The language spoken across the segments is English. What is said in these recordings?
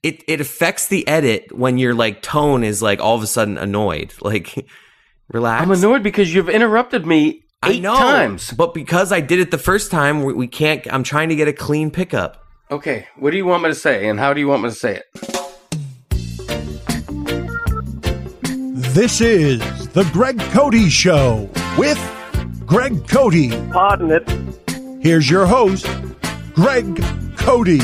it affects the edit when your like tone is like all of a sudden annoyed. Like, relax. I'm annoyed because you've interrupted me 8 times. But because I did it the first time, we can't. I'm trying to get a clean pickup. Okay, what do you want me to say, and how do you want me to say it? This is the Greg Cody Show with Greg Cody. Pardon it. Here's your host, Greg Cody.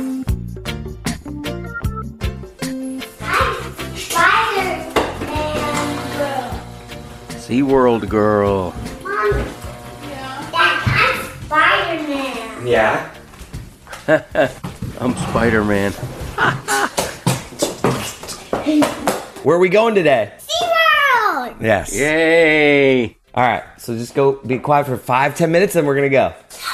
SeaWorld girl. Mom, Dad, I'm Spider-Man. Yeah. I'm Spider-Man. Where are we going today? SeaWorld! Yes. Yay! All right. So just go be quiet for 5-10 minutes, and we're gonna go.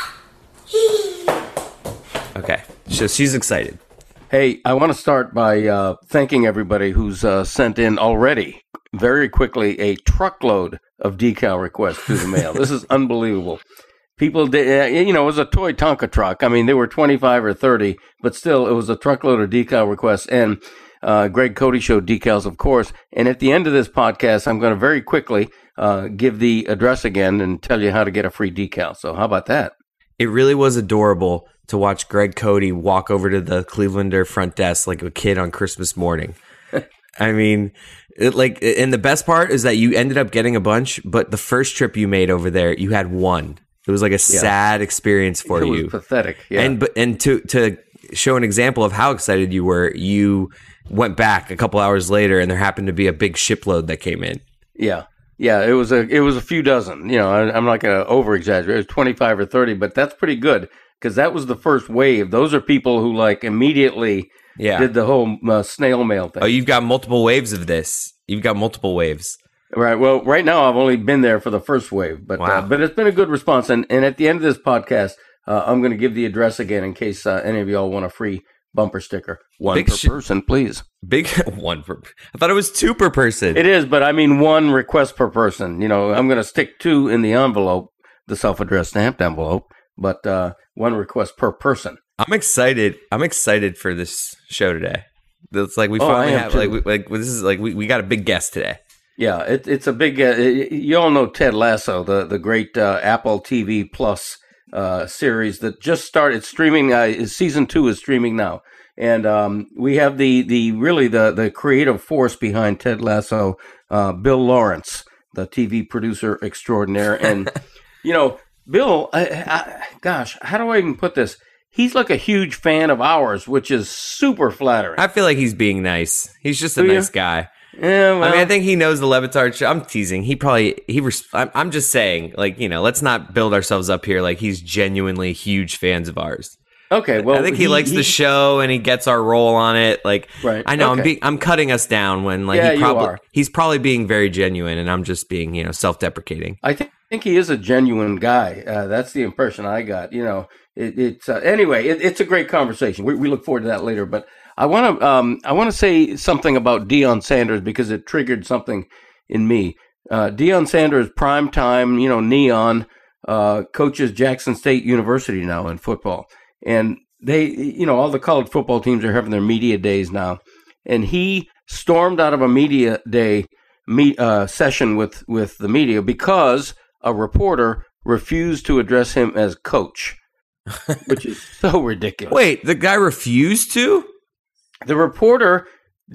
Okay. So she's excited. Hey, I want to start by thanking everybody who's sent in already, very quickly, a truckload of decal requests through the mail. This is unbelievable. People did, it was a toy Tonka truck. I mean, they were 25 or 30, but still, it was a truckload of decal requests. And Greg Cody Show decals, of course. And at the end of this podcast, I'm going to very quickly give the address again and tell you how to get a free decal. So how about that? It really was adorable to watch Greg Cody walk over to the Clevelander front desk like a kid on Christmas morning. I mean, and the best part is that you ended up getting a bunch, but the first trip you made over there, you had one. It was like a sad experience for you. It was pathetic. Yeah. And to show an example of how excited you were, you went back a couple hours later, and there happened to be a big shipload that came in. Yeah. Yeah, it was a few dozen. I'm not going to over exaggerate. It was 25 or 30, but that's pretty good because that was the first wave. Those are people who like immediately did the whole snail mail thing. Oh, you've got multiple waves of this. You've got multiple waves. Right. Well, right now I've only been there for the first wave, but but it's been a good response. And at the end of this podcast, I'm going to give the address again in case any of y'all want a free bumper sticker. One per person, please. Big one per. I thought it was 2 per person. It is, but I mean 1 request per person. I'm going to stick 2 in the envelope, the self-addressed stamped envelope, but 1 request per person. I'm excited. I'm excited for this show today. It's like we finally have this is like we got a big guest today. Yeah, it's a big. You all know Ted Lasso, the great Apple TV Plus series that just started streaming. Season 2 is streaming now, and we have the creative force behind Ted Lasso, Bill Lawrence, the TV producer extraordinaire, and Bill. Gosh, how do I even put this? He's like a huge fan of ours, which is super flattering. I feel like he's being nice. He's just a nice guy. Yeah, well, I mean, I think he knows the Levitard show. I'm teasing. I'm just saying, like, let's not build ourselves up here. Like, he's genuinely huge fans of ours. Okay, well, I think he likes the show and he gets our role on it. Like, right. I know okay. I'm cutting us down when like he's probably being very genuine and I'm just being self-deprecating. I think he is a genuine guy. That's the impression I got. Anyway, it's a great conversation. We look forward to that later, but. I want to say something about Deion Sanders because it triggered something in me. Deion Sanders, prime time, Neon, coaches Jackson State University now in football, and they, all the college football teams are having their media days now, and he stormed out of a media day session with the media because a reporter refused to address him as coach, which is so ridiculous. Wait, the guy refused to? The reporter,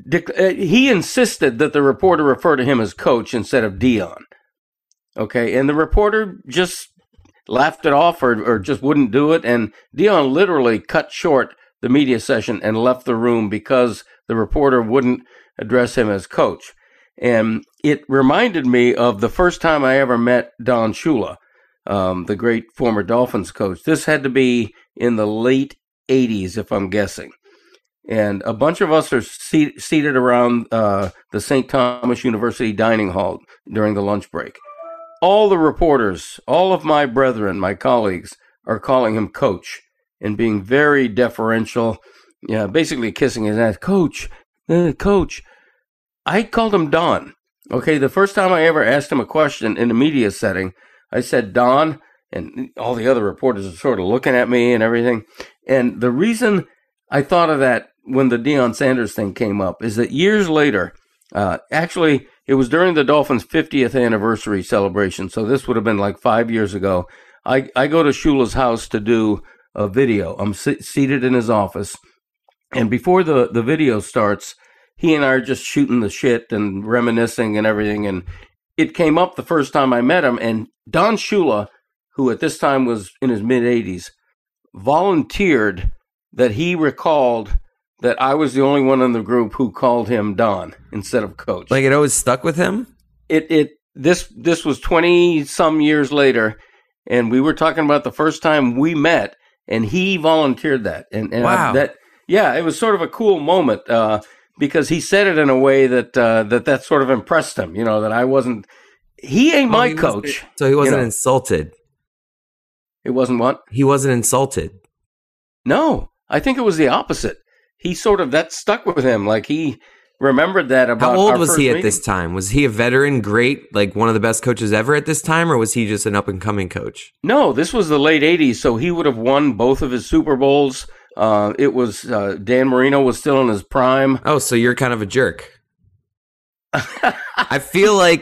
he insisted that the reporter refer to him as coach instead of Deion. Okay, and the reporter just laughed it off or just wouldn't do it. And Deion literally cut short the media session and left the room because the reporter wouldn't address him as coach. And it reminded me of the first time I ever met Don Shula, the great former Dolphins coach. This had to be in the late 80s, if I'm guessing. And a bunch of us are seated around the St. Thomas University dining hall during the lunch break. All the reporters, all of my brethren, my colleagues, are calling him coach and being very deferential, basically kissing his ass. Coach. I called him Don. Okay, the first time I ever asked him a question in a media setting, I said, Don, and all the other reporters are sort of looking at me and everything. And the reason I thought of that when the Deion Sanders thing came up is that years later, actually, it was during the Dolphins' 50th anniversary celebration. So this would have been like 5 years ago. I go to Shula's house to do a video. I'm seated in his office. And before the video starts, he and I are just shooting the shit and reminiscing and everything. And it came up the first time I met him. And Don Shula, who at this time was in his mid-80s, volunteered that he recalled that I was the only one in the group who called him Don instead of Coach. Like, it always stuck with him? This was 20-some years later, and we were talking about the first time we met, and he volunteered that. And wow. It was sort of a cool moment because he said it in a way that sort of impressed him, that I wasn't – he ain't my coach. So he wasn't insulted. It wasn't what? He wasn't insulted. No, I think it was the opposite. He sort of, that stuck with him. Like he remembered that about. How old our was first he at meeting. this time? Was he a veteran, great, like one of the best coaches ever at this time, or was he just an up and coming coach? No, this was the late 80s, so he would have won both of his Super Bowls. It was Dan Marino was still in his prime. Oh, so you're kind of a jerk. I feel like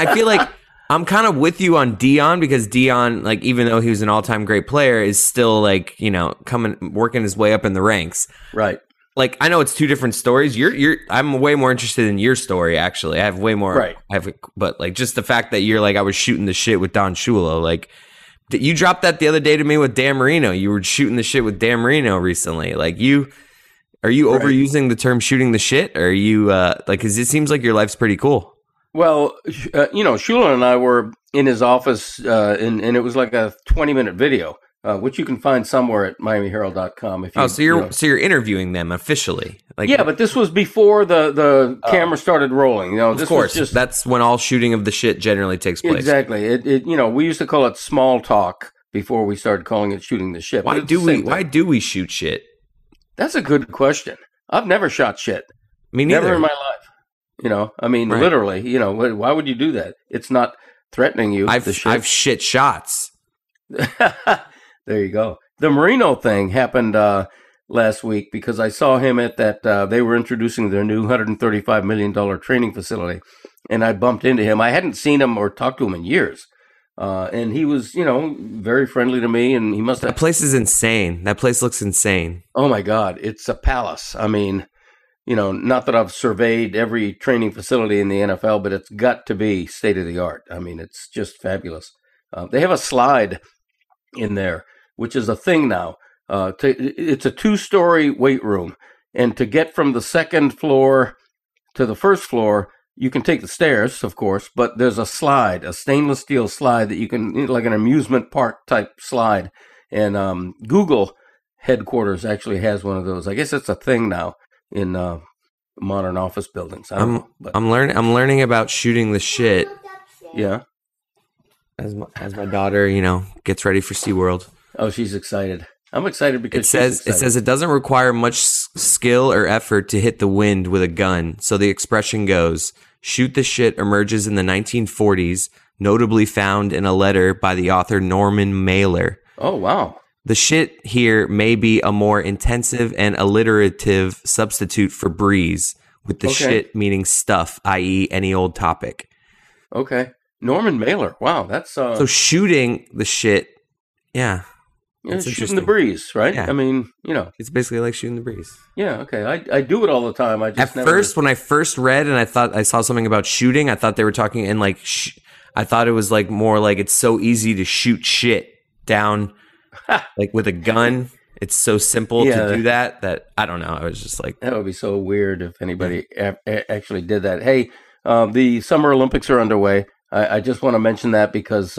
I'm kind of with you on Deion, because Deion, like, even though he was an all-time great player, is still like, working his way up in the ranks. Right. Like, I know it's two different stories. I'm way more interested in your story, actually. I have way more. Right. But like, just the fact that you're like, I was shooting the shit with Don Shula. Like, you dropped that the other day to me with Dan Marino. You were shooting the shit with Dan Marino recently. Like, are you overusing the term shooting the shit? Or are you because it seems like your life's pretty cool. Well, Shula and I were in his office, and it was like a 20-minute video, which you can find somewhere at MiamiHerald.com. If you, so you're interviewing them officially? Like, yeah, but this was before the camera started rolling. Of course, that's when all shooting of the shit generally takes place. Exactly. We used to call it small talk before we started calling it shooting the shit. Why do we shoot shit? That's a good question. I've never shot shit. Me neither. Never in my life. Right. Literally, why would you do that? It's not threatening you. I've shit shots. There you go. The Marino thing happened last week because I saw him at that, they were introducing their new $135 million training facility, and I bumped into him. I hadn't seen him or talked to him in years. And he was, very friendly to me, and he must have... That place is insane. That place looks insane. Oh, my God. It's a palace. I mean... not that I've surveyed every training facility in the NFL, but it's got to be state of the art. I mean, it's just fabulous. They have a slide in there, which is a thing now. It's a 2-story weight room. And to get from the second floor to the first floor, you can take the stairs, of course, but there's a slide, a stainless steel slide that you can, like an amusement park type slide. And Google headquarters actually has one of those. I guess it's a thing now in modern office buildings. I'm learning about shooting the shit. Yeah. As my daughter, gets ready for SeaWorld. Oh, she's excited. I'm excited because it says it doesn't require much skill or effort to hit the wind with a gun. So the expression goes, shoot the shit emerges in the 1940s, notably found in a letter by the author Norman Mailer. Oh, wow. The shit here may be a more intensive and alliterative substitute for breeze, with the shit meaning stuff, i.e. any old topic. Okay. Norman Mailer. Wow, that's... So shooting the shit, yeah. Shooting the breeze, right? Yeah. I mean, It's basically like shooting the breeze. Yeah, okay. I do it all the time. When I first read and I thought I saw something about shooting, I thought they were talking in like... I thought it was like more like it's so easy to shoot shit down... like with a gun, it's so simple to do that I don't know. I was just like, that would be so weird if anybody actually did that. Hey, the Summer Olympics are underway. I just want to mention that because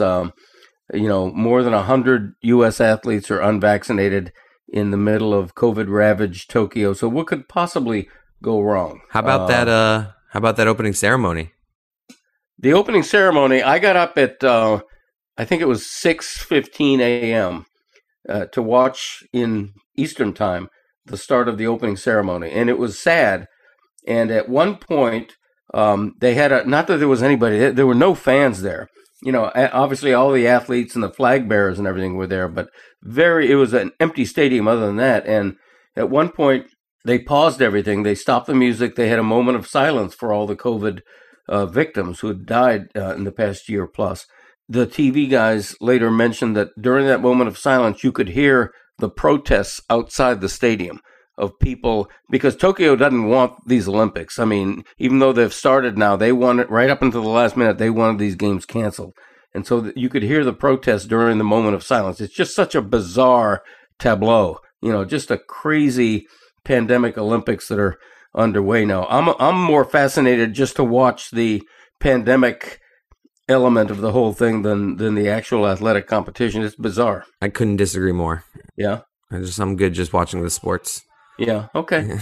more than 100 U.S. athletes are unvaccinated in the middle of COVID-ravaged Tokyo. So what could possibly go wrong? How about that? How about that opening ceremony? The opening ceremony. I got up at I think it was 6:15 a.m. To watch in Eastern time the start of the opening ceremony, and it was sad. And at one point, they had not that there was anybody, there were no fans there. Obviously all the athletes and the flag bearers and everything were there, but it was an empty stadium other than that. And at one point, they paused everything. They stopped the music. They had a moment of silence for all the COVID victims who had died in the past year plus. The TV guys later mentioned that during that moment of silence, you could hear the protests outside the stadium of people, because Tokyo doesn't want these Olympics. I mean, even though they've started now, they wanted, right up until the last minute, they wanted these games canceled. And so you could hear the protests during the moment of silence. It's just such a bizarre tableau, just a crazy pandemic Olympics that are underway now. I'm more fascinated just to watch the pandemic element of the whole thing than the actual athletic competition. It's bizarre. I couldn't disagree more. Yeah. I'm good just watching the sports. Yeah. Okay.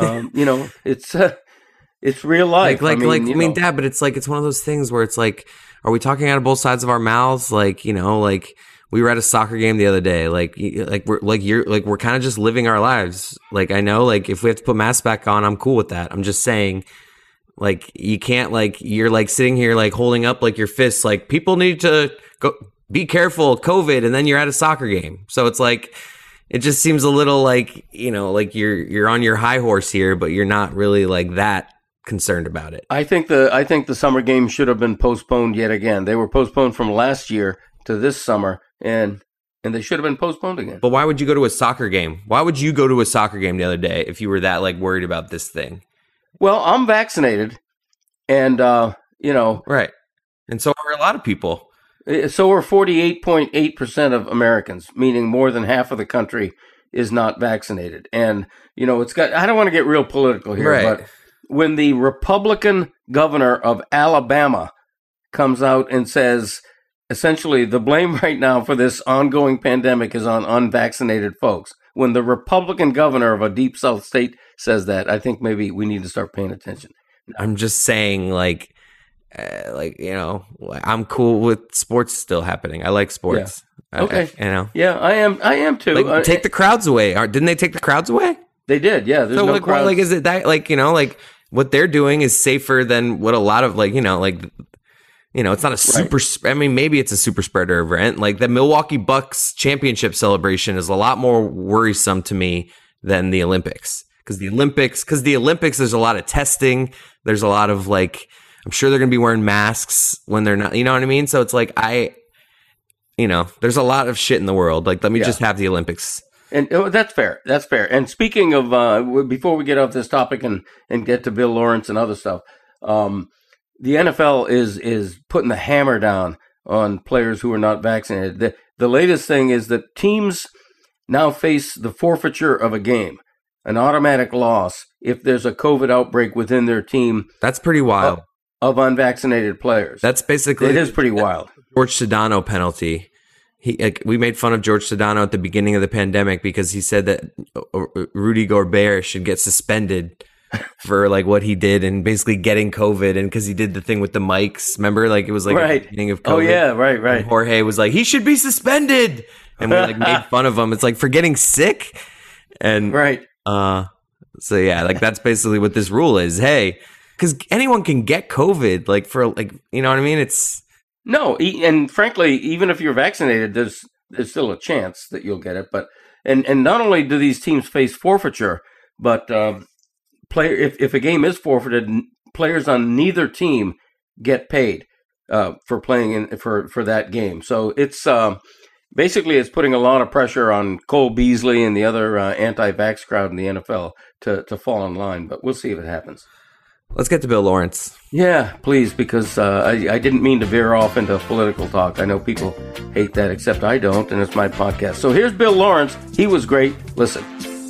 It's real life. Dad, but it's like, it's one of those things where it's like, are we talking out of both sides of our mouths? Like, we were at a soccer game the other day. We're kind of just living our lives. Like, I know, like, if we have to put masks back on, I'm cool with that. I'm just saying, like, you can't, like, you're like sitting here, like, holding up like your fists, like, people need to go be careful, COVID, and then you're at a soccer game. So it's like, it just seems a little like, like you're on your high horse here, but you're not really like that concerned about it. I think the summer games should have been postponed yet again. They were postponed from last year to this summer, and they should have been postponed again. But why would you go to a soccer game? Why would you go to a soccer game the other day if you were that, like, worried about this thing? Well, I'm vaccinated, and right, and so are a lot of people. So are 48.8% of Americans, meaning more than half of the country is not vaccinated. And, it's got, I don't want to get real political here, right. But when the Republican governor of Alabama comes out and says, essentially, the blame right now for this ongoing pandemic is on unvaccinated folks. When the Republican governor of a deep South state says that, I think maybe we need to start paying attention. I'm just saying, I'm cool with sports still happening. I like sports. Yeah. Okay. Yeah, I am too. Like, take the crowds away. Didn't they take the crowds away? They did. Yeah. There's no crowds. Is it that, what they're doing is safer than what a lot of, it's not a super, right. I mean, maybe it's a super spreader event. Like, the Milwaukee Bucks championship celebration is a lot more worrisome to me than the Olympics. Because the Olympics, there's a lot of testing. There's a lot of, I'm sure they're going to be wearing masks when they're not, you know what I mean? So it's like, there's a lot of shit in the world. Like, let me just have the Olympics. And that's fair. That's fair. And speaking of, before we get off this topic and get to Bill Lawrence and other stuff, the NFL is putting the hammer down on players who are not vaccinated. The latest thing is that teams now face the forfeiture of a game, an automatic loss, if there's a COVID outbreak within their team. That's pretty wild. Of unvaccinated players. That's basically... It is pretty wild. George Sedano penalty. We made fun of George Sedano at the beginning of the pandemic because he said that Rudy Gobert should get suspended for what he did and basically getting COVID, and because he did the thing with the mics. Remember, it was right. At the beginning of COVID. Oh yeah, right. And Jorge was like, he should be suspended, and we made fun of him. It's for getting sick, and right. So yeah, that's basically what this rule is. Hey, because anyone can get COVID, you know what I mean? It's no, and frankly, even if you're vaccinated, there's still a chance that you'll get it. But and not only do these teams face forfeiture, but if a game is forfeited, players on neither team get paid for playing for that game. So it's basically it's putting a lot of pressure on Cole Beasley and the other anti-vax crowd in the NFL to fall in line. But we'll see if it happens. Let's get to Bill Lawrence. Yeah, please, because I didn't mean to veer off into political talk. I know people hate that, except I don't, and it's my podcast. So here's Bill Lawrence. He was great. Listen.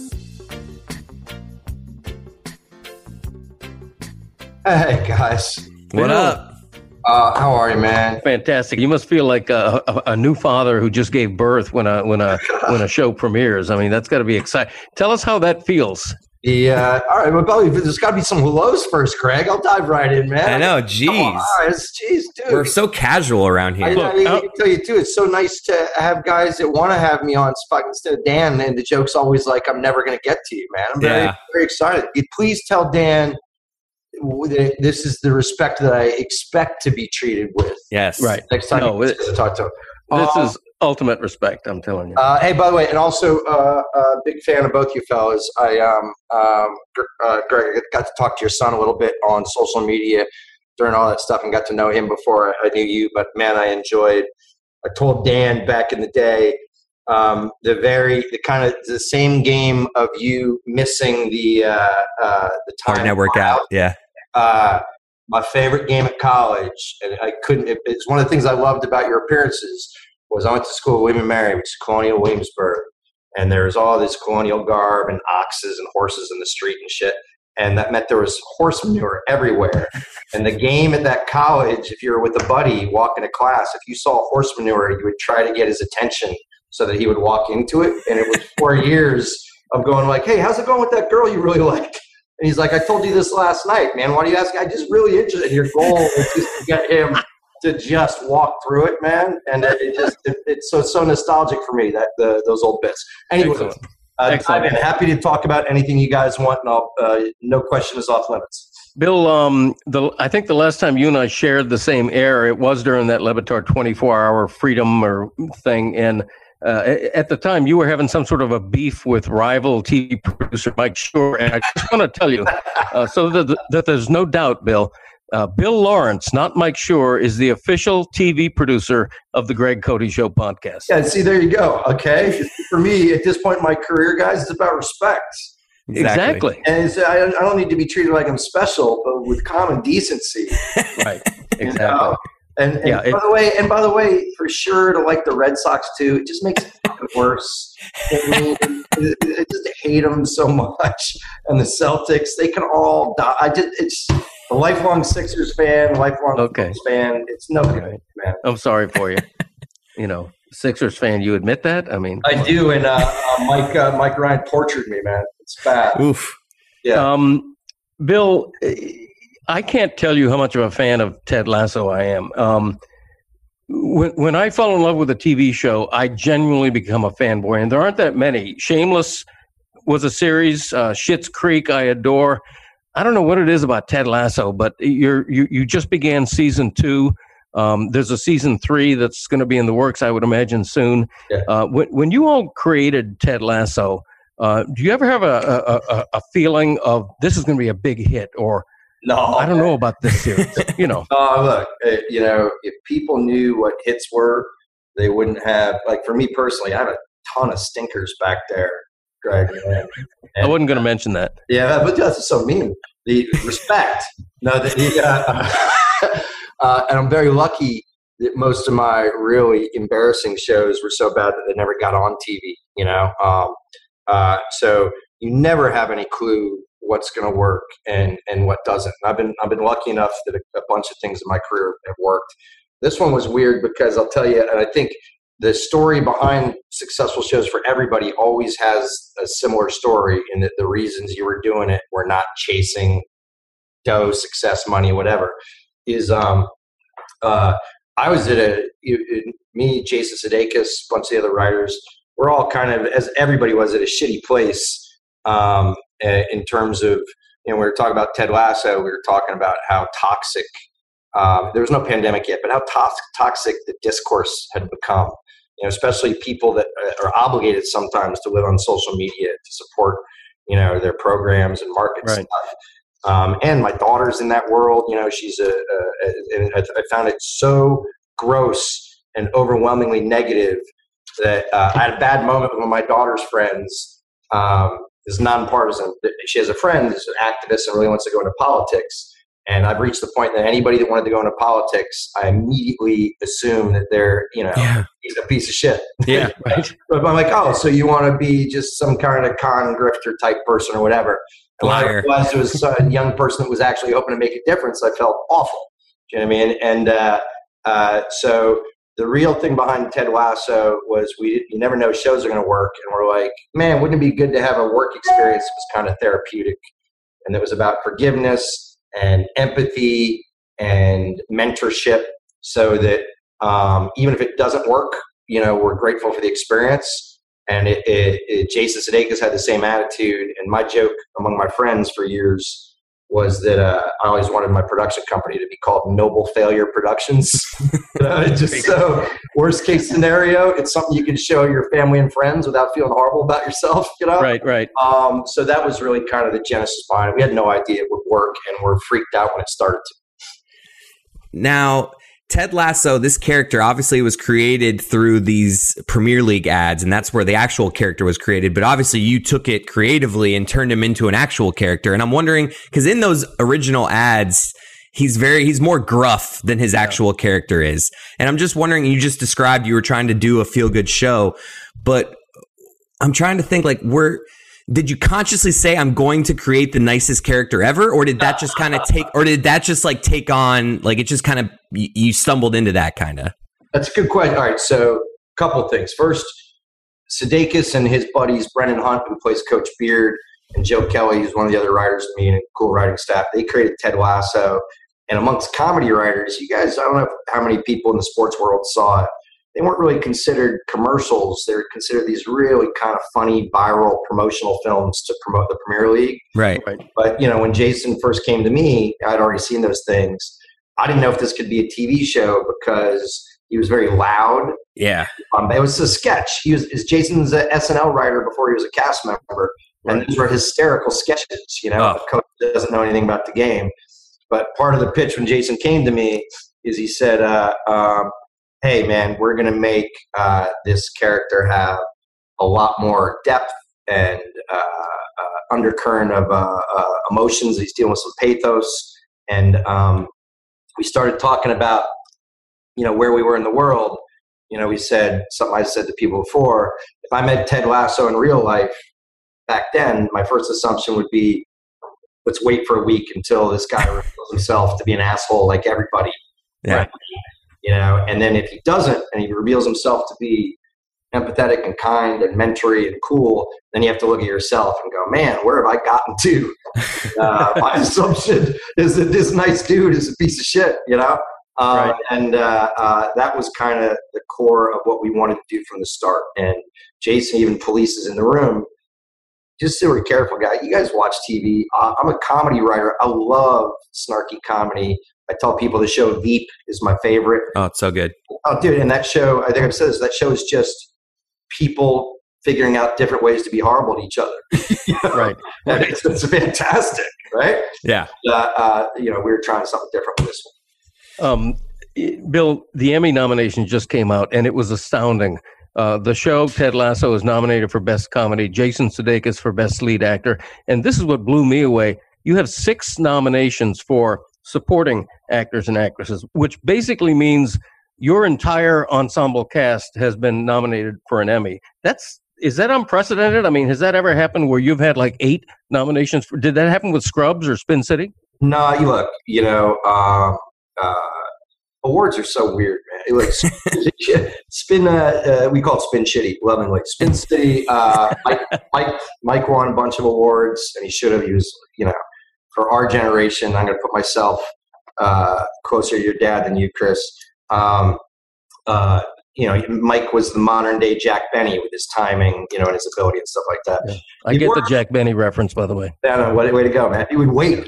Hey, guys. What up? How are you, man? Fantastic. You must feel like a new father who just gave birth when a show premieres. I mean, that's got to be exciting. Tell us how that feels. Yeah. All right. Well, there's got to be some hellos first, Greg. I'll dive right in, man. I know. Jeez. Jeez, dude. We're so casual around here. I can tell you, too, it's so nice to have guys that want to have me on spot instead of Dan. And the joke's always like, I'm never going to get to you, man. I'm very, very excited. Please tell Dan this is the respect that I expect to be treated with. Yes. Right. Next time you talk to him. This is ultimate respect, I'm telling you. Hey, by the way, and also big fan of both you fellas. Greg, I got to talk to your son a little bit on social media during all that stuff and got to know him before I knew you. But man, I told Dan back in the day, the same game of you missing the time Hard network out. Yeah. My favorite game at college, and it's one of the things I loved about your appearances, was I went to school at William and Mary, which is Colonial Williamsburg, and there was all this colonial garb and oxes and horses in the street and shit, and that meant there was horse manure everywhere. And the game at that college, if you were with a buddy walking to class, if you saw horse manure, you would try to get his attention so that he would walk into it, and it was 4 years of going like, hey, how's it going with that girl you really like? And he's like, I told you this last night, man. Why do you ask? I'm just really interested. Your goal is just to get him to just walk through it, man. And it's so nostalgic for me, that those old bits. Anyway, I'm happy to talk about anything you guys want, and no question is off limits. Bill, I think the last time you and I shared the same air, it was during that Le Batard 24-hour freedom or thing, and at the time, you were having some sort of a beef with rival TV producer Mike Schur, and I just want to tell you, so that there's no doubt, Bill, Bill Lawrence, not Mike Schur, is the official TV producer of the Greg Cody Show podcast. Yeah, see, there you go. Okay, for me, at this point in my career, guys, it's about respect. Exactly. And I don't need to be treated like I'm special, but with common decency. Right. Exactly. And by the way, for sure, to like the Red Sox too, it just makes it fucking worse. I just hate them so much. And the Celtics, they can all die. It's a lifelong Sixers fan, lifelong Bulls fan. It's no good, man. I'm sorry for you. Sixers fan, you admit that? I mean, I do. And Mike Ryan tortured me, man. It's bad. Oof. Yeah. Bill, I can't tell you how much of a fan of Ted Lasso I am. When I fall in love with a TV show, I genuinely become a fanboy, and there aren't that many. Shameless was a series. Schitt's Creek, I adore. I don't know what it is about Ted Lasso, but you just began season 2. There's a season 3 that's going to be in the works, I would imagine, soon. Yeah. When you all created Ted Lasso, do you ever have a feeling of this is going to be a big hit, or no, I don't know about this series? Look, if people knew what hits were, they wouldn't have. Like for me personally, I have a ton of stinkers back there, Greg. And I wasn't going to mention that. Yeah, but that's so mean. The respect. And I'm very lucky that most of my really embarrassing shows were so bad that they never got on TV. So you never have any clue what's going to work and what doesn't. And I've been lucky enough that a bunch of things in my career have worked. This one was weird because I'll tell you, and I think the story behind successful shows for everybody always has a similar story in that the reasons you were doing it were not chasing dough, success, money, whatever. I was at me, Jason Sudeikis, a bunch of the other writers, we're all kind of, as everybody was, at a shitty place in terms of, we were talking about Ted Lasso, we were talking about how toxic, there was no pandemic yet, but how toxic the discourse had become, especially people that are obligated sometimes to live on social media to support, their programs and market stuff. And my daughter's in that world, she's and I found it so gross and overwhelmingly negative that I had a bad moment with one of my daughter's friends. Is nonpartisan. She has a friend who's an activist and really wants to go into politics. And I've reached the point that anybody that wanted to go into politics, I immediately assume that they're, he's a piece of shit. Yeah, right. But I'm like, oh, so you want to be just some kind of con grifter type person or whatever. And when I realized it was a young person that was actually hoping to make a difference, I felt awful. Do you know what I mean? And so the real thing behind Ted Lasso was you never know shows are going to work. And we're like, man, wouldn't it be good to have a work experience that was kind of therapeutic? And it was about forgiveness and empathy and mentorship so that even if it doesn't work, we're grateful for the experience. And Jason Sudeikis had the same attitude. And my joke among my friends for years was that I always wanted my production company to be called Noble Failure Productions. Just so worst case scenario, it's something you can show your family and friends without feeling horrible about yourself. Right. So that was really kind of the genesis behind it. We had no idea it would work, and we're freaked out when it started to. Now, Ted Lasso, this character obviously was created through these Premier League ads, and that's where the actual character was created. But obviously you took it creatively and turned him into an actual character. And I'm wondering, because in those original ads, he's more gruff than his actual character is. And I'm just wondering, you just described you were trying to do a feel-good show, but I'm trying to think, like, did you consciously say I'm going to create the nicest character ever, or did that just kind of take on, like, it just kind of, you stumbled into that kind of? That's a good question. All right, so a couple things. First, Sudeikis and his buddies, Brendan Hunt, who plays Coach Beard, and Joe Kelly, who's one of the other writers of me and cool writing staff, they created Ted Lasso. And amongst comedy writers, you guys, I don't know how many people in the sports world saw it. They weren't really considered commercials. They were considered these really kind of funny, viral promotional films to promote the Premier League. Right. But, when Jason first came to me, I'd already seen those things. I didn't know if this could be a TV show because he was very loud. Yeah. It was a sketch. Jason's an SNL writer before he was a cast member. Right. And these were hysterical sketches. The coach doesn't know anything about the game. But part of the pitch when Jason came to me is he said, hey, man, we're going to make this character have a lot more depth and undercurrent of emotions. He's dealing with some pathos. And we started talking about, where we were in the world. We said something I said to people before. If I met Ted Lasso in real life back then, my first assumption would be, let's wait for a week until this guy reveals himself to be an asshole like everybody. Yeah. Right? And then if he doesn't, and he reveals himself to be empathetic and kind and mentory and cool, then you have to look at yourself and go, man, where have I gotten to? My assumption is that this nice dude is a piece of shit, Right. And that was kind of the core of what we wanted to do from the start. And Jason even polices in the room. Just so we're careful, guy. You guys watch TV. I'm a comedy writer. I love snarky comedy. I tell people the show Veep is my favorite. Oh, it's so good. Oh, dude, and that show, I think I've said this, that show is just people figuring out different ways to be horrible to each other. Right. It's fantastic, right? Yeah. We were trying something different with this one. Bill, the Emmy nomination just came out, and it was astounding. The show, Ted Lasso, is nominated for Best Comedy, Jason Sudeikis for Best Lead Actor, and this is what blew me away. You have 6 nominations for supporting actors and actresses, which basically means your entire ensemble cast has been nominated for an Emmy. Is that unprecedented? I mean, has that ever happened where you've had like 8 nominations? Did that happen with Scrubs or Spin City? No, you look, awards are so weird, man. Like Spin, we call it Spin Shitty, lovingly. Spin City, Mike won a bunch of awards, and he should have. He was, for our generation, I'm going to put myself closer to your dad than you, Chris. Mike was the modern day Jack Benny with his timing, and his ability and stuff like that. Yeah. I get the Jack Benny reference, by the way. Way to go, man. He would wait.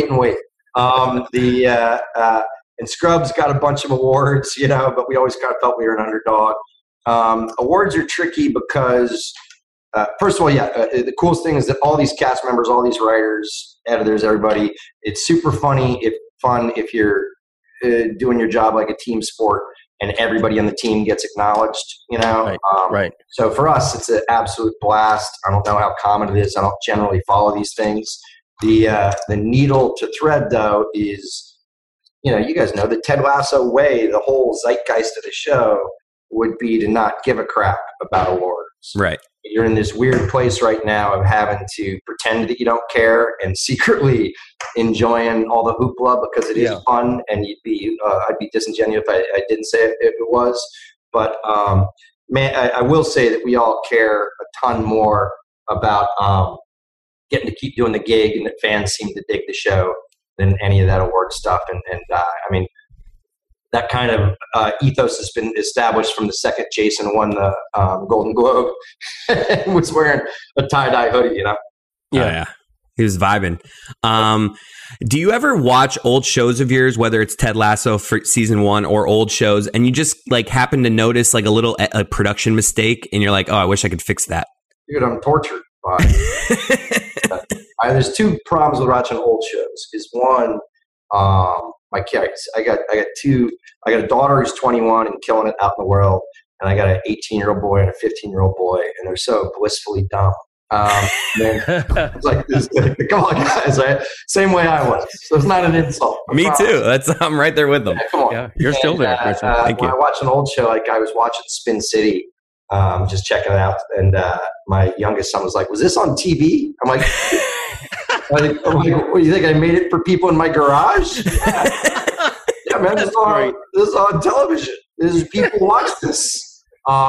And Scrubs got a bunch of awards, but we always kind of felt we were an underdog. Awards are tricky because, first of all, the coolest thing is that all these cast members, all these writers, editors, everybody, it's super fun if you're doing your job like a team sport and everybody on the team gets acknowledged, Right. So for us, it's an absolute blast. I don't know how common it is. I don't generally follow these things. The needle to thread, though, is, you guys know the Ted Lasso way, the whole zeitgeist of the show would be to not give a crap about awards. Right. You're in this weird place right now of having to pretend that you don't care and secretly enjoying all the hoopla because it is fun, and I'd be disingenuous if I didn't say it was. But man, I will say that we all care a ton more about getting to keep doing the gig, and that fans seem to dig the show than any of that award stuff. And I mean, that kind of ethos has been established from the second Jason won the Golden Globe and was wearing a tie-dye hoodie, Yeah. He was vibing. Do you ever watch old shows of yours, whether it's Ted Lasso for season 1 or old shows, and you just like happen to notice like a production mistake, and you're like, oh, I wish I could fix that? Dude, I'm tortured by it. There's 2 problems with watching old shows. Is one, my kids. I got a daughter who's 21 and killing it out in the world, and I got an 18-year-old boy and a 15-year-old boy, and they're so blissfully dumb. It's like, come on, guys, right? Same way I was. So it's not an insult. Me too. I'm right there with them. Yeah, come on. Yeah, you're still there, Christian. Thank you. When I watch an old show, like I was watching Spin City, just checking it out, and my youngest son was like, "Was this on TV?" I'm like, "What do you think? I made it for people in my garage?" Yeah, man, this is on television. People watch this,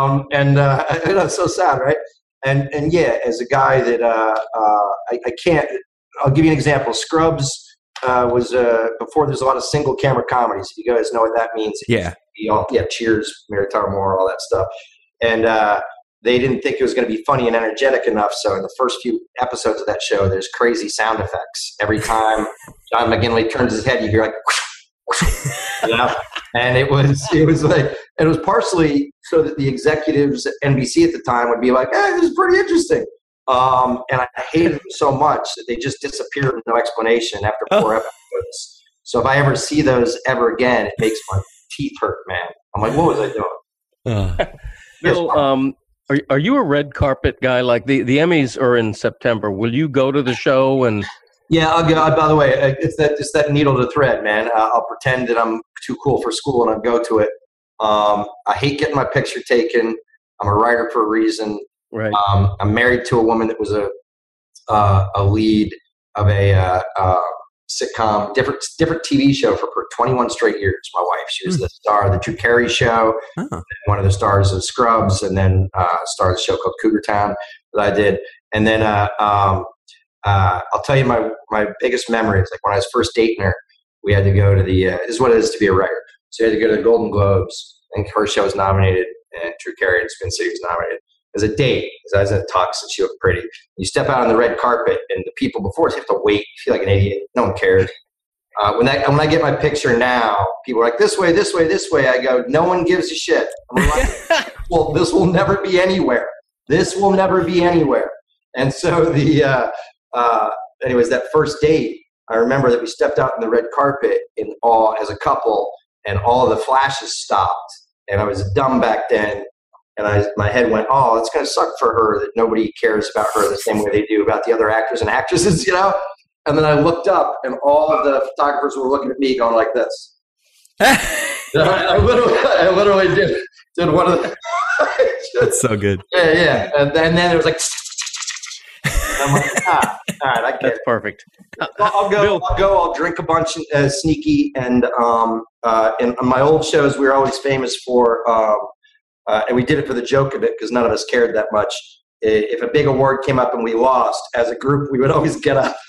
it's so sad, right? And yeah, as a guy that I can't. I'll give you an example. Scrubs was before. There's a lot of single camera comedies. You guys know what that means. Yeah. Cheers, Mary Tyler Moore, all that stuff. And they didn't think it was going to be funny and energetic enough. So in the first few episodes of that show, there's crazy sound effects. Every time John McGinley turns his head, you hear like, you know? And it was partially so that the executives at NBC at the time would be like, hey, this is pretty interesting. And I hated them so much that they just disappeared with no explanation after 4 episodes. So if I ever see those ever again, it makes my teeth hurt, man. I'm like, what was I doing? Bill, are you a red carpet guy? Like the Emmys are in September. Will you go to the show? And yeah, I'll go. By the way, it's that needle to thread, man. I'll pretend that I'm too cool for school and I'll go to it. I hate getting my picture taken. I'm a writer for a reason. Right. I'm married to a woman that was a lead of a sitcom, different TV show for 21 straight years. My wife, she was the star of the Drew Carey Show, one of the stars of Scrubs, and then star of the show called Cougar Town that I did. And then I'll tell you my biggest memory is like when I was first dating her, we had to go to the this is what it is to be a writer. So you had to go to the Golden Globes, and her show was nominated, and Drew Carey and Spin City was nominated. As a date, because I was in a tux and she looked pretty. You step out on the red carpet, and the people before us have to wait. You feel like an idiot. No one cares. When I get my picture now, people are like, this way, this way, this way. I go, no one gives a shit. I'm like, well, this will never be anywhere. This will never be anywhere. And so anyways, that first date, I remember that we stepped out on the red carpet as a couple, and all of the flashes stopped. And I was dumb back then. And my head went, oh, it's going to suck for her that nobody cares about her the same way they do about the other actors and actresses, you know? And then I looked up, and all of the photographers were looking at me going like this. I literally did one of the... That's so good. Yeah. And then there was like... I'm like, all right, I get that's it. perfect. I'll go. I'll drink a bunch sneaky. And in my old shows, we were always famous for... and we did it for the joke of it because none of us cared that much. If a big award came up and we lost, as a group, we would always get up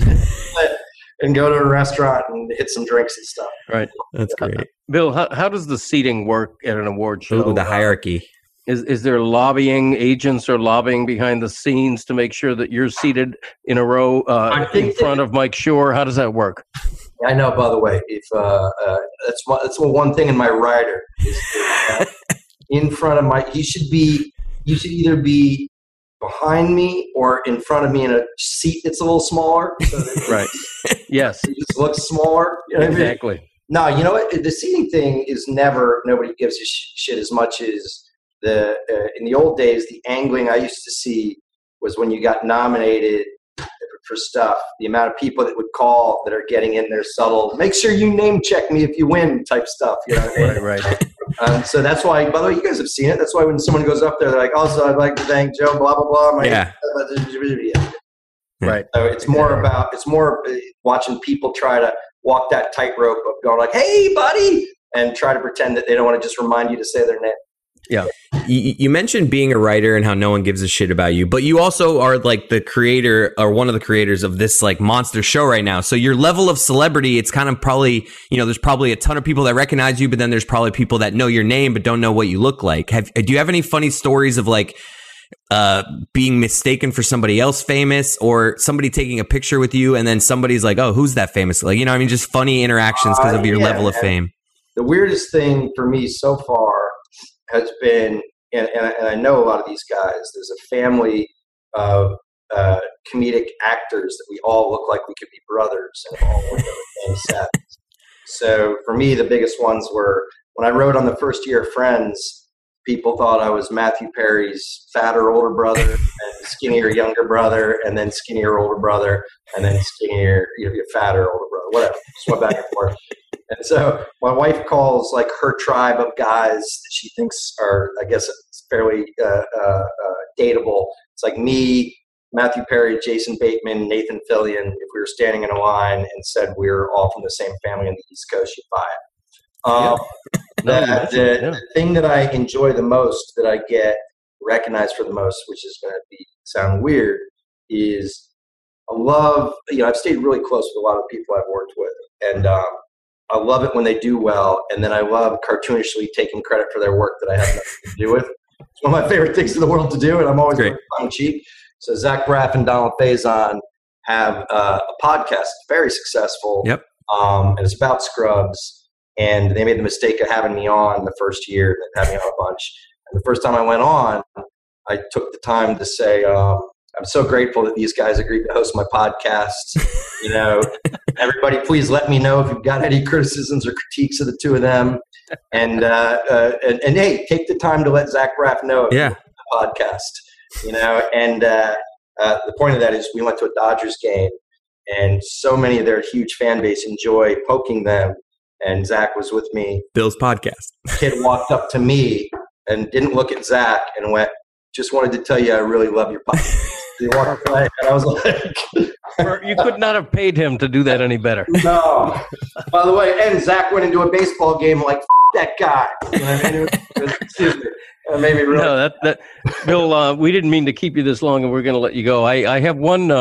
and go to a restaurant and hit some drinks and stuff. Right. That's great. Bill, how does the seating work at an award show? Ooh, the hierarchy. Is there lobbying agents or lobbying behind the scenes to make sure that you're seated in a row in front of Mike Schur? How does that work? I know, by the way, if that's one thing in my rider is in front of you should either be behind me or in front of me in a seat that's a little smaller. So right. Yes. It just looks smaller. You know exactly. I mean? No, you know what? The seating thing is nobody gives a shit as much as in the old days, the angling I used to see was when you got nominated for stuff, the amount of people that would call that are getting in there subtle, make sure you name check me if you win type stuff. You know what I mean? Right. So that's why, by the way, you guys have seen it. That's why when someone goes up there, they're like, also, I'd like to thank Joe, blah, blah, blah. Right. So it's more watching people try to walk that tightrope of going like, hey, buddy, and try to pretend that they don't want to just remind you to say their name. Yeah. You mentioned being a writer and how no one gives a shit about you, but you also are like the creator or one of the creators of this like monster show right now. So your level of celebrity, it's kind of probably, there's probably a ton of people that recognize you, but then there's probably people that know your name but don't know what you look like. Do you have any funny stories of like being mistaken for somebody else famous, or somebody taking a picture with you and then somebody's like, oh, who's that famous? Like, I mean, just funny interactions because of your level of fame. The weirdest thing for me so far has been, and I know a lot of these guys, there's a family of comedic actors that we all look like we could be brothers and all work on the same set. So for me, the biggest ones were when I wrote on the first year of Friends, people thought I was Matthew Perry's fatter older brother and skinnier younger brother, and then skinnier older brother, and then skinnier, fatter older brother, whatever. Just went back and forth. And so my wife calls like her tribe of guys that she thinks are, I guess, fairly dateable. It's like me, Matthew Perry, Jason Bateman, Nathan Fillion. If we were standing in a line and said we were all from the same family on the East Coast, you'd buy it. The thing that I enjoy the most, that I get recognized for the most, which is going to sound weird, is I love, I've stayed really close with a lot of people I've worked with, and I love it when they do well, and then I love cartoonishly taking credit for their work that I have nothing to do with. It's one of my favorite things in the world to do, and I'm always very tongue cheek. So Zach Braff and Donald Faison have a podcast, very successful, and it's about Scrubs. And they made the mistake of having me on the first year, and had me on a bunch. And the first time I went on, I took the time to say, I'm so grateful that these guys agreed to host my podcast. Everybody, please let me know if you've got any criticisms or critiques of the two of them. And hey, take the time to let Zach Braff know if the podcast. And the point of that is we went to a Dodgers game, and so many of their huge fan base enjoy poking them. And Zach was with me. Bill's podcast. Kid walked up to me and didn't look at Zach and went, just wanted to tell you I really love your podcast. He walked away, and I was like... You could not have paid him to do that any better. No. By the way, and Zach went into a baseball game like, that guy. You know what I mean? Excuse me. Maybe really. No, Bill, we didn't mean to keep you this long, and we're going to let you go. I have one...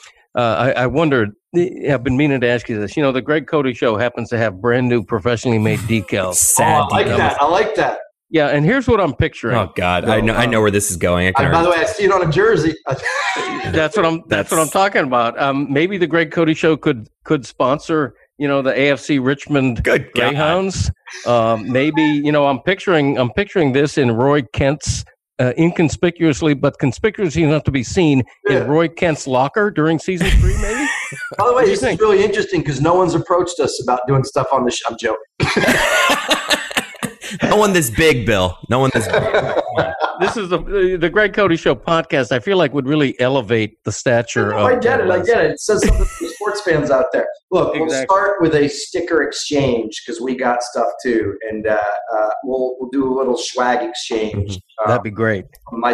I wondered, I've been meaning to ask you this. The Greg Cody Show happens to have brand new professionally made decals. I like that. Yeah, and here's what I'm picturing. Oh God, I know where this is going. By the way, I see it on a jersey. That's what I'm talking about. Maybe the Greg Cody Show could sponsor, the AFC Richmond Greyhounds. Maybe, I'm picturing this in Roy Kent's. Inconspicuously, but conspicuously enough to be seen in Roy Kent's locker during season 3, maybe? By the way, this is really interesting because no one's approached us about doing stuff on the show. I'm joking. No one this big, Bill. No one this big. This is the Greg Cody Show podcast. I feel like would really elevate the stature of. I get it. It says something to the sports fans out there. Look, We'll start with a sticker exchange because we got stuff too, and we'll do a little swag exchange. That'd be great.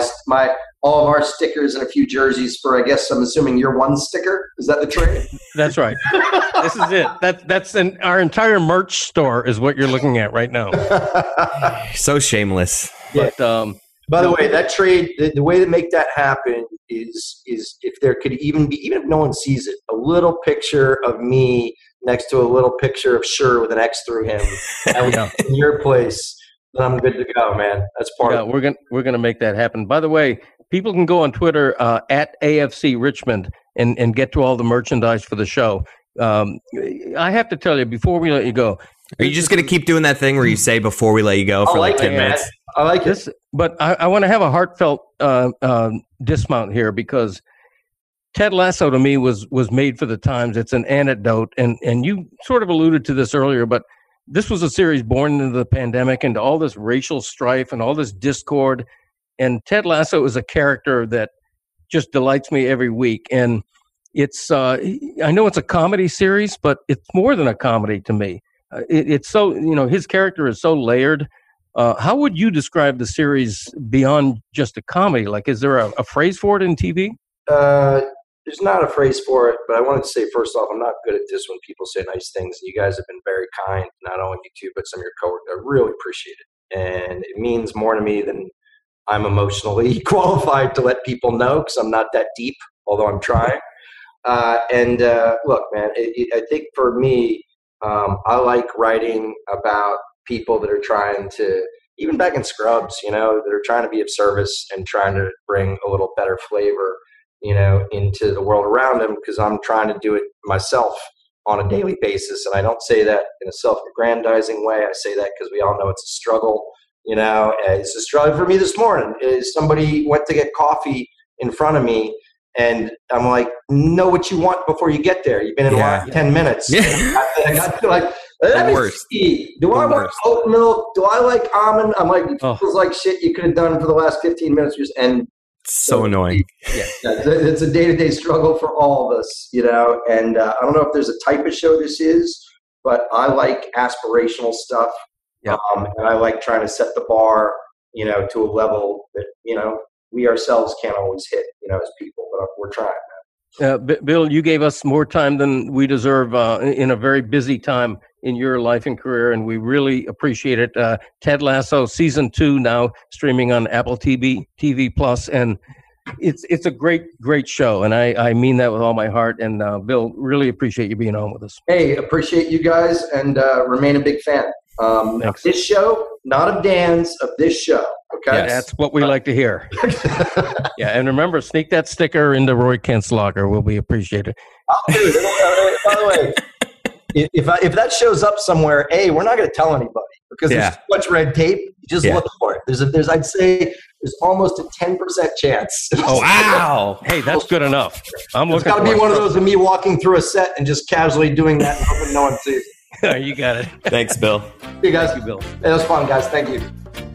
All of our stickers and a few jerseys for, I guess, I'm assuming your one sticker. Is that the trade? That's right. This is it. That's our entire merch store is what you're looking at right now. So shameless. Yeah. But by the way, that trade, the way to make that happen is if there could even if no one sees it, a little picture of me next to a little picture of Sure with an X through him in your place, then I'm good to go, man. That's part of it. We're gonna make that happen. By the way, people can go on Twitter at AFC Richmond and get to all the merchandise for the show. I have to tell you before we let you go. Are you just going to keep doing that thing where you say before we let you go for like 10 minutes? I like it. But I want to have a heartfelt dismount here because Ted Lasso to me was made for the times. It's an anecdote, and you sort of alluded to this earlier, but this was a series born into the pandemic, into all this racial strife and all this discord. And Ted Lasso is a character that just delights me every week. And it's I know it's a comedy series, but it's more than a comedy to me. It's so, his character is so layered. How would you describe the series beyond just a comedy? Like, is there a phrase for it in TV? There's not a phrase for it, but I wanted to say, first off, I'm not good at this when people say nice things. You guys have been very kind, not only you two, but some of your coworkers. I really appreciate it. And it means more to me than I'm emotionally qualified to let people know because I'm not that deep, although I'm trying. Look, man, I think for me, I like writing about people that are trying to even back in Scrubs, that are trying to be of service and trying to bring a little better flavor, into the world around them, because I'm trying to do it myself on a daily basis. And I don't say that in a self-aggrandizing way. I say that because we all know it's a struggle. It's a struggle for me this morning. Somebody went to get coffee in front of me, and I'm like, know what you want before you get there. You've been in line 10 minutes. Yeah. I got to like, let me see. Do I want oat milk? Do I like almond? I'm like, it feels like shit you could have done for the last 15 minutes. And so annoying. Yeah, it's a day-to-day struggle for all of us, and I don't know if there's a type of show this is, but I like aspirational stuff. And I like trying to set the bar, to a level that, we ourselves can't always hit, as people, but we're trying. Bill, you gave us more time than we deserve in a very busy time in your life and career, and we really appreciate it. Ted Lasso season 2 now streaming on Apple TV Plus, and it's a great show, and I mean that with all my heart. And Bill, really appreciate you being on with us. Hey, appreciate you guys, and remain a big fan. Of this show, not of Dan's, of this show. Okay, that's what we like to hear. And remember, sneak that sticker into Roy Kent's locker. Will be appreciated. By the way, if that shows up somewhere, we're not going to tell anybody because there's too much red tape. You just look for it. There's I'd say there's almost a 10% chance. Oh wow! Hey, that's good enough. I'm looking. It's got to be one of those of me walking through a set and just casually doing that and hoping no one sees it. You got it. Thanks, Bill. See you guys. Thank you, Bill. It was fun, guys. Thank you.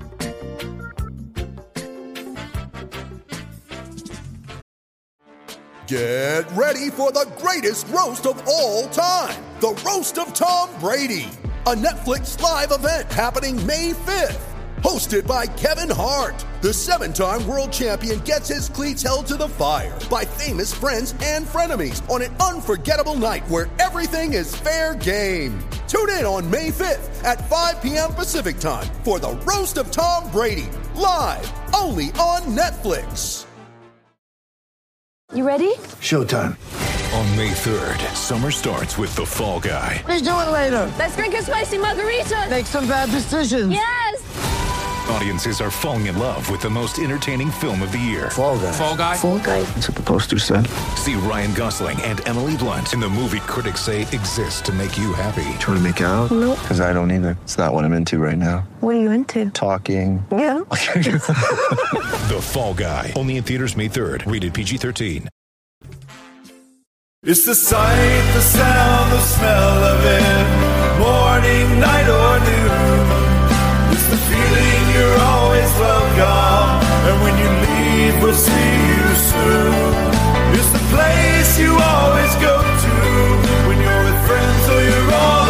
Get ready for the greatest roast of all time, the Roast of Tom Brady, a Netflix live event happening May 5th. Hosted by Kevin Hart, the 7-time world champion gets his cleats held to the fire by famous friends and frenemies on an unforgettable night where everything is fair game. Tune in on May 5th at 5 p.m. Pacific time for the Roast of Tom Brady, live only on Netflix. You ready? Showtime. On May 3rd, summer starts with The Fall Guy. Let's do it later. Let's drink a spicy margarita. Make some bad decisions. Yes. Audiences are falling in love with the most entertaining film of the year. Fall Guy. Fall Guy? Fall Guy. That's what the poster said. See Ryan Gosling and Emily Blunt in the movie critics say exists to make you happy. Trying to make it out? Nope. Because I don't either. It's not what I'm into right now. What are you into? Talking. Yeah. The Fall Guy. Only in theaters May 3rd. Rated PG-13. It's the sight, the sound, the smell of it. Morning, night, or noon. It's the feeling you're always welcome. And when you leave, we'll see you soon. It's the place you always go to when you're with friends or you're all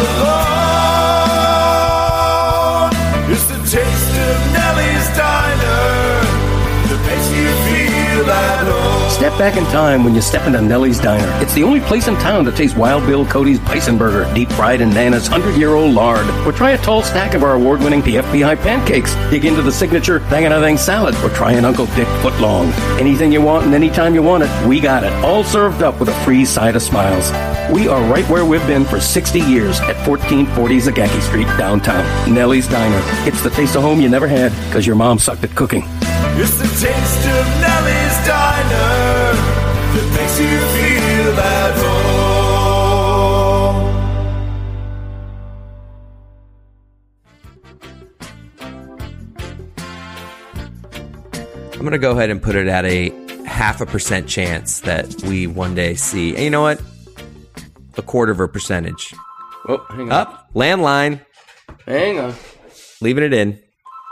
alone. It's the taste of Nellie's Diner that makes you feel at home. Step back in time when you step into Nellie's Diner. It's the only place in town to taste Wild Bill Cody's Bison Burger, deep fried in Nana's 100-year-old lard. Or try a tall stack of our award-winning PFBI pancakes. Dig into the signature Bang-a-Thang salad. Or try an Uncle Dick footlong. Anything you want and anytime you want it, we got it. All served up with a free side of smiles. We are right where we've been for 60 years at 1440 Zagacki Street, downtown. Nellie's Diner. It's the taste of home you never had because your mom sucked at cooking. It's the taste of Nellie's Diner that makes you feel at I'm going to go ahead and put it at a 0.5% chance that we one day see. And you know what? 0.25%. Oh, hang on. Up. Landline. Hang on. Leaving it in.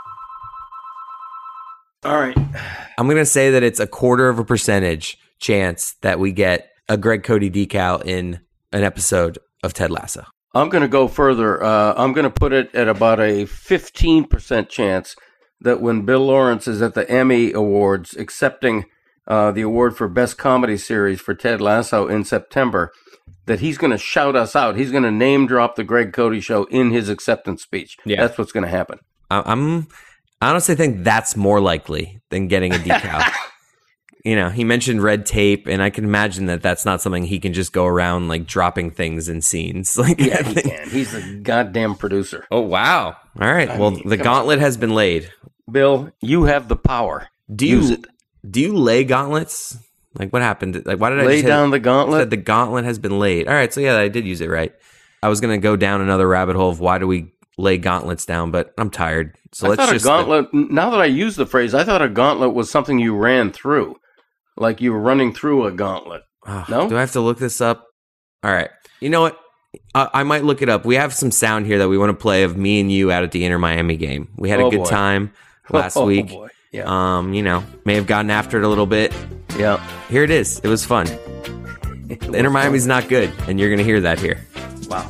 All right. I'm going to say that it's 0.25% chance that we get a Greg Cody decal in an episode of Ted Lasso. I'm going to go further. I'm going to put it at about a 15% chance that when Bill Lawrence is at the Emmy Awards accepting the award for Best Comedy Series for Ted Lasso in September, that he's going to shout us out. He's going to name drop the Greg Cody Show in his acceptance speech. Yeah. That's what's going to happen. I honestly think that's more likely than getting a decal. he mentioned red tape, and I can imagine that that's not something he can just go around like dropping things in scenes. Like, yeah, he can. He's a goddamn producer. Oh, wow. All right. The gauntlet has been laid. Bill, you have the power. Use it. Do you lay gauntlets? Like, what happened? Like, why did I lay down the gauntlet? Said the gauntlet has been laid. All right. So, yeah, I did use it right. I was going to go down another rabbit hole of why do we lay gauntlets down, but I'm tired. So let's just. Now that I use the phrase, I thought a gauntlet was something you ran through. Like you were running through a gauntlet. No? Do I have to look this up? All right. You know what? I might look it up. We have some sound here that we want to play of me and you out at the Inter Miami game. We had a good time last week. Boy. Yeah. May have gotten after it a little bit. Yeah. Here it is. It was fun. Inter Miami's not good, and you're going to hear that here. Wow.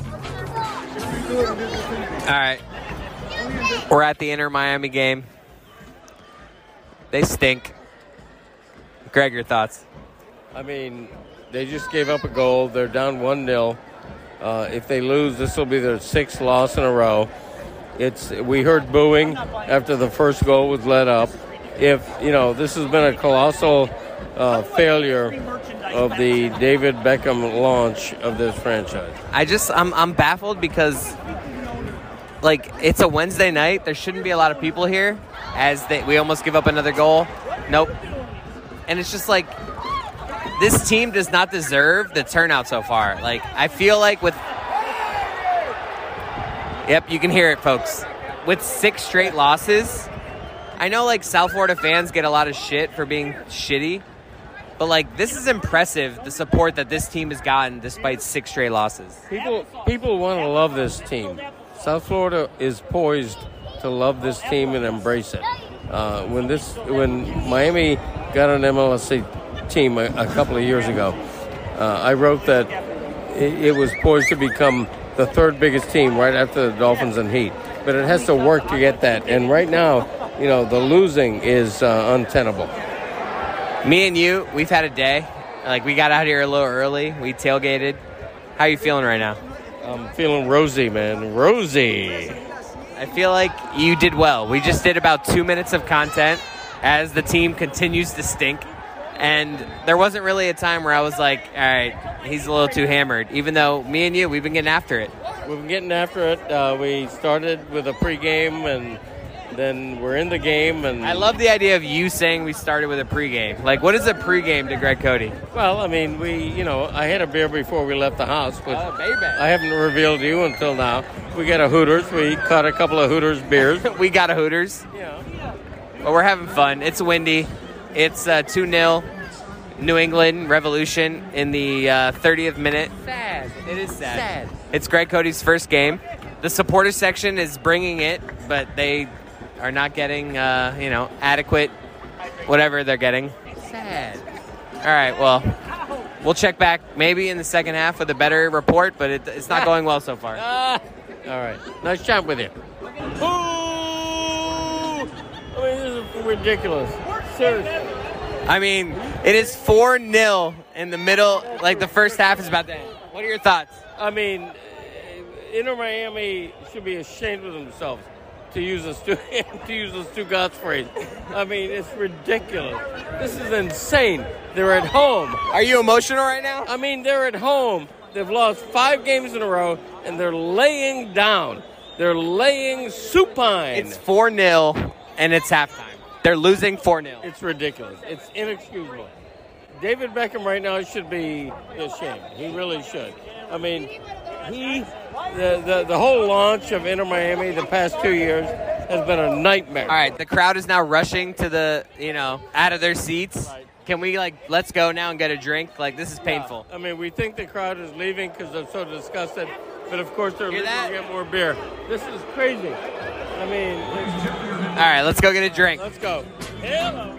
All right. We're at the Inter Miami game. They stink. Greg, your thoughts? I mean, they just gave up a goal. They're down 1-0. If they lose, this will be their 6th loss in a row. We heard booing after the first goal was let up. This has been a colossal failure of the David Beckham launch of this franchise. I'm baffled because, like, it's a Wednesday night. There shouldn't be a lot of people here we almost give up another goal. Nope. And it's just like, this team does not deserve the turnout so far. Like, I feel like yep, you can hear it, folks. With 6 straight losses, I know, like, South Florida fans get a lot of shit for being shitty, but, like, this is impressive, the support that this team has gotten despite 6 straight losses. People want to love this team. South Florida is poised to love this team and embrace it. When Miami got an MLSC team a couple of years ago, I wrote that it was poised to become the 3rd biggest team right after the Dolphins and Heat. But it has to work to get that. And right now, the losing is untenable. Me and you, we've had a day. Like, we got out here a little early. We tailgated. How are you feeling right now? I'm feeling rosy, man. Rosy. I feel like you did well. We just did about 2 minutes of content as the team continues to stink. And there wasn't really a time where I was like, all right, he's a little too hammered. Even though me and you, we've been getting after it. We've been getting after it. We started with a pregame, and then we're in the game. And I love the idea of you saying we started with a pregame. Like, what is a pregame to Greg Cody? Well, I mean, I had a beer before we left the house, but I haven't revealed to you until now. We got a Hooters. We caught a couple of Hooters beers. We got a Hooters. Yeah. But we're having fun. It's windy. It's 2-0 New England Revolution in the 30th minute. Sad. It is sad. It's Greg Cody's first game. The supporter section is bringing it, but they are not getting, adequate whatever they're getting. Sad. All right, well, we'll check back maybe in the second half with a better report, but it's not going well so far. All right. Nice chat with you. This is ridiculous. Seriously. I mean, it is 4-0 in the middle. Like, the first half is about to end. What are your thoughts? I mean, Inter Miami should be ashamed of themselves to use a Stu Gotts phrase. I mean, it's ridiculous. This is insane. They're at home. Are you emotional right now? I mean, they're at home. They've lost 5 games in a row, and they're laying down. They're laying supine. It's 4-0, and it's halftime. They're losing 4-0. It's ridiculous. It's inexcusable. David Beckham right now should be ashamed. He really should. I mean, the whole launch of Inter Miami the past 2 years has been a nightmare. All right, the crowd is now rushing to the, out of their seats. Right. Can we, let's go now and get a drink? Like, this is painful. Yeah. I mean, we think the crowd is leaving because they're so disgusted, but of course they're leaving to get more beer. This is crazy. I mean... All right, let's go get a drink. Let's go. Hello.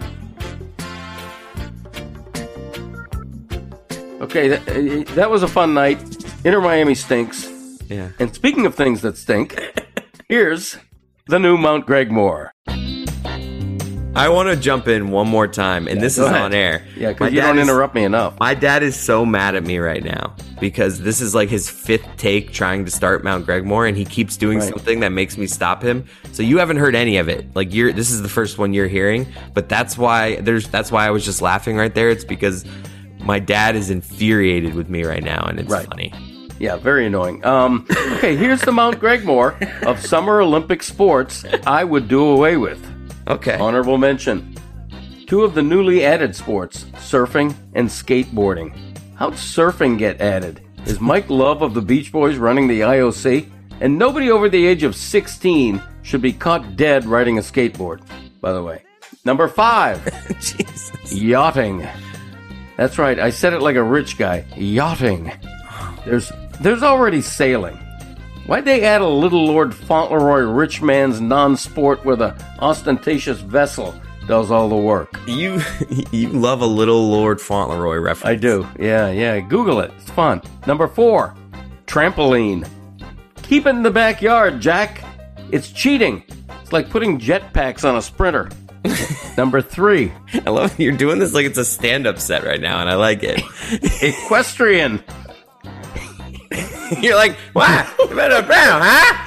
Okay, that was a fun night. Inter Miami stinks. Yeah. And speaking of things that stink, here's the new Mount Greg Moore. I want to jump in one more time, and this is on air. Yeah, because you don't interrupt me enough. My dad is so mad at me right now because this is like his 5th take trying to start Mount Gregmore, and he keeps doing something that makes me stop him. So you haven't heard any of it. Like this is the first one you're hearing, but that's why I was just laughing right there. It's because my dad is infuriated with me right now, and it's funny. Yeah, very annoying. Okay, here's the Mount Gregmore of summer Olympic sports I would do away with. Okay. Honorable mention. 2 of the newly added sports, surfing and skateboarding. How'd surfing get added? Is Mike Love of the Beach Boys running the IOC? And nobody over the age of 16 should be caught dead riding a skateboard, by the way. Number 5. Jesus. Yachting. That's right, I said it like a rich guy. Yachting. There's already sailing. Why'd they add a Little Lord Fauntleroy rich man's non-sport where the ostentatious vessel does all the work? You love a Little Lord Fauntleroy reference. I do. Yeah. Google it. It's fun. Number 4, trampoline. Keep it in the backyard, Jack. It's cheating. It's like putting jetpacks on a sprinter. Number 3. I love you're doing this like it's a stand-up set right now, and I like it. Equestrian. You're like, what? You better brown,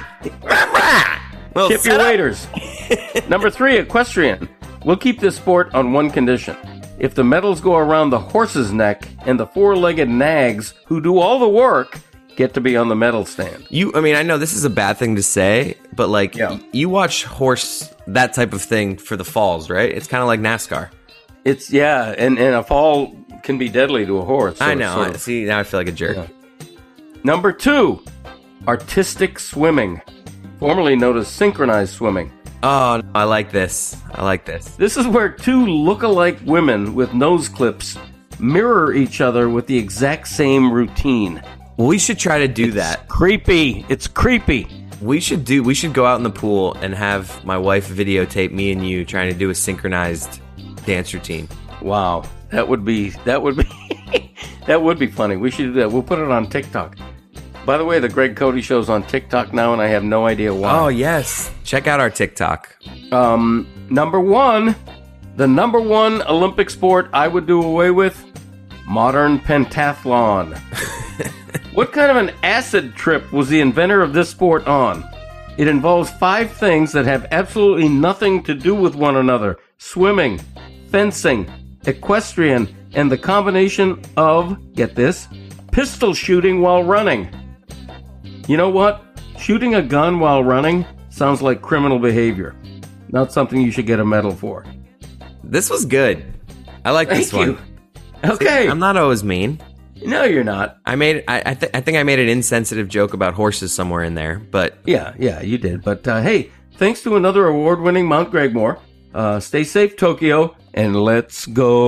huh? Tip your waiters. Number 3, equestrian. We'll keep this sport on one condition. If the medals go around the horse's neck and the 4-legged nags who do all the work get to be on the medal stand. I know this is a bad thing to say, but like you watch horse, that type of thing for the falls, right? It's kind of like NASCAR. It's, and a fall can be deadly to a horse. I know. See, now I feel like a jerk. Yeah. Number 2, artistic swimming, formerly known as synchronized swimming. Oh, I like this. This is where 2 look-alike women with nose clips mirror each other with the exact same routine. Well, we should try to do that. It's creepy. We should go out in the pool and have my wife videotape me and you trying to do a synchronized dance routine. Wow, that would be that would be funny. We should do that. We'll put it on TikTok. By the way, the Greg Cody Show's on TikTok now, and I have no idea why. Oh, yes. Check out our TikTok. Number 1, the number 1 Olympic sport I would do away with, modern pentathlon. What kind of an acid trip was the inventor of this sport on? It involves 5 things that have absolutely nothing to do with one another. Swimming, fencing, equestrian, and the combination of, get this, pistol shooting while running. You know what? Shooting a gun while running sounds like criminal behavior. Not something you should get a medal for. This was good. I like this one. Thank you. Okay. See, I'm not always mean. No, you're not. I think I made an insensitive joke about horses somewhere in there, but yeah, you did. But hey, thanks to another award-winning Mount Gregmore. Stay safe, Tokyo, and let's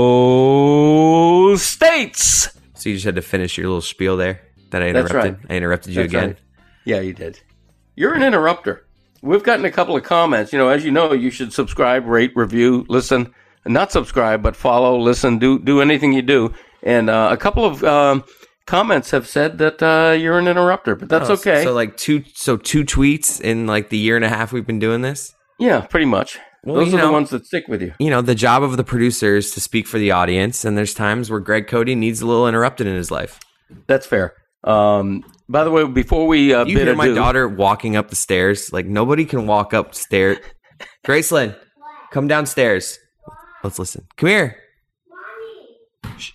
go States. So you just had to finish your little spiel there that I interrupted. That's right. I interrupted you again. Right. Yeah, you did. You're an interrupter. We've gotten a couple of comments. As you know, you should subscribe, rate, review, listen. Not subscribe, but follow, listen, do anything you do. And a couple of comments have said that you're an interrupter, but that's okay. So like two tweets in like the year and a half we've been doing this? Yeah, pretty much. Well, those are the ones that stick with you. The job of the producer is to speak for the audience, and there's times where Greg Cody needs a little interrupted in his life. That's fair. By the way, before we you hear my daughter walking up the stairs? Like, nobody can walk up stairs. Gracelyn, come downstairs. Let's listen. Come here. Shh.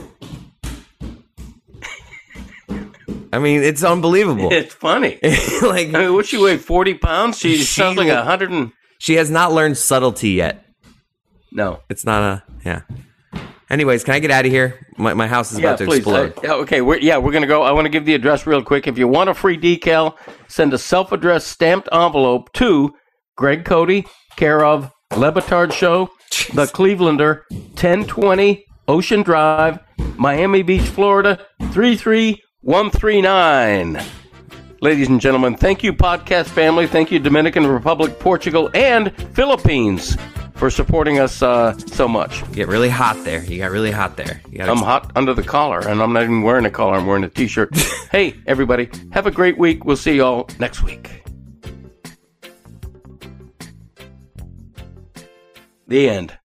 I mean, it's unbelievable. It's funny. Like, what's she weigh? 40 pounds? She sounds like 100 and... She has not learned subtlety yet. No. It's not yeah. Anyways, can I get out of here? My house is about to explode. Okay, we're going to go. I want to give the address real quick. If you want a free decal, send a self-addressed stamped envelope to Greg Cody, care of Le Batard Show, The Clevelander, 1020 Ocean Drive, Miami Beach, Florida, 33139. Ladies and gentlemen, thank you, podcast family. Thank you, Dominican Republic, Portugal, and Philippines for supporting us so much. You get really hot there. You got really hot there. I'm hot under the collar, and I'm not even wearing a collar. I'm wearing a T-shirt. Hey, everybody, have a great week. We'll see you all next week. The end.